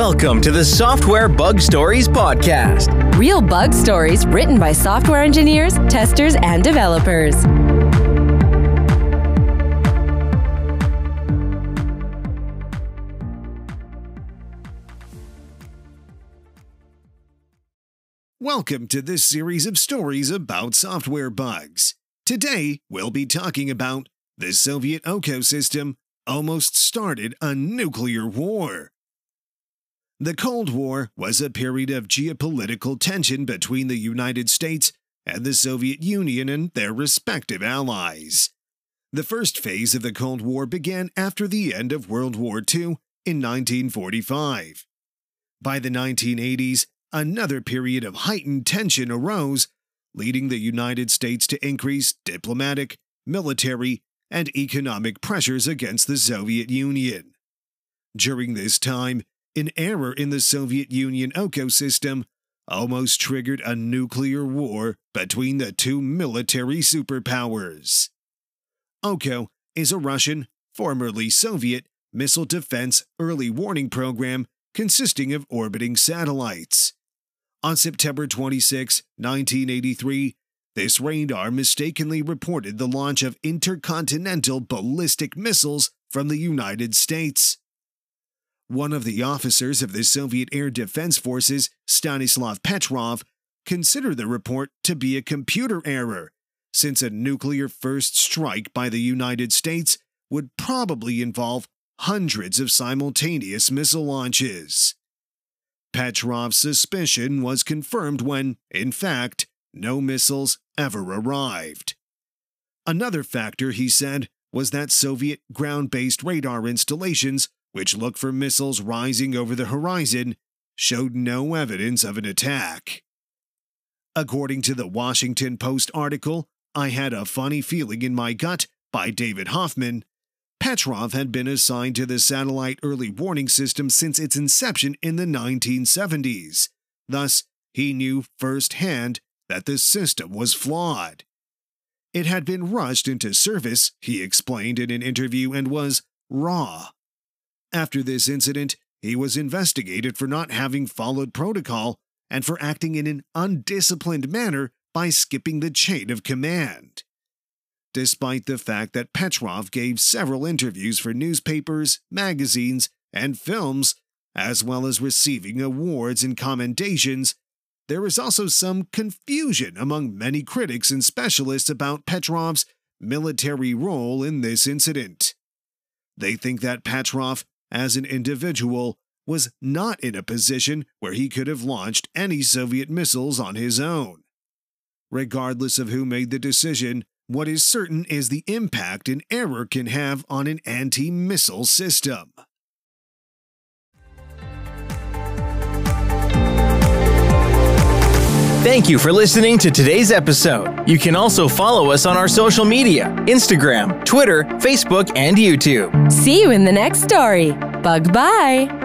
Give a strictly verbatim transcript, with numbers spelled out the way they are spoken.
Welcome to the Software Bug Stories podcast. Real bug stories written by software engineers, testers, and developers. Welcome to this series of stories about software bugs. Today, we'll be talking about the Soviet ecosystem almost started a nuclear war. The Cold War was a period of geopolitical tension between the United States and the Soviet Union and their respective allies. The first phase of the Cold War began after the end of World War Two in nineteen forty-five. By the nineteen eighties, another period of heightened tension arose, leading the United States to increase diplomatic, military, and economic pressures against the Soviet Union. During this time, an error in the Soviet Union ecosystem almost triggered a nuclear war between the two military superpowers. O C O is a Russian, formerly Soviet, missile defense early warning program consisting of orbiting satellites. On September twenty-sixth, nineteen eighty-three, this radar mistakenly reported the launch of intercontinental ballistic missiles from the United States. One of the officers of the Soviet Air Defense Forces, Stanislav Petrov, considered the report to be a computer error, since a nuclear first strike by the United States would probably involve hundreds of simultaneous missile launches. Petrov's suspicion was confirmed when, in fact, no missiles ever arrived. Another factor, he said, was that Soviet ground-based radar installations, which look for missiles rising over the horizon, showed no evidence of an attack. According to the Washington Post article, "I Had a Funny Feeling in My Gut" by David Hoffman, Petrov had been assigned to the satellite early warning system since its inception in the nineteen seventies. Thus, he knew firsthand that the system was flawed. It had been rushed into service, he explained in an interview, and was raw. After this incident, he was investigated for not having followed protocol and for acting in an undisciplined manner by skipping the chain of command. Despite the fact that Petrov gave several interviews for newspapers, magazines, and films, as well as receiving awards and commendations, there is also some confusion among many critics and specialists about Petrov's military role in this incident. They think that Petrov, as an individual, was not in a position where he could have launched any Soviet missiles on his own. Regardless of who made the decision, what is certain is the impact an error can have on an anti-missile system. Thank you for listening to today's episode. You can also follow us on our social media, Instagram, Twitter, Facebook, and YouTube. See you in the next story. Bug bye.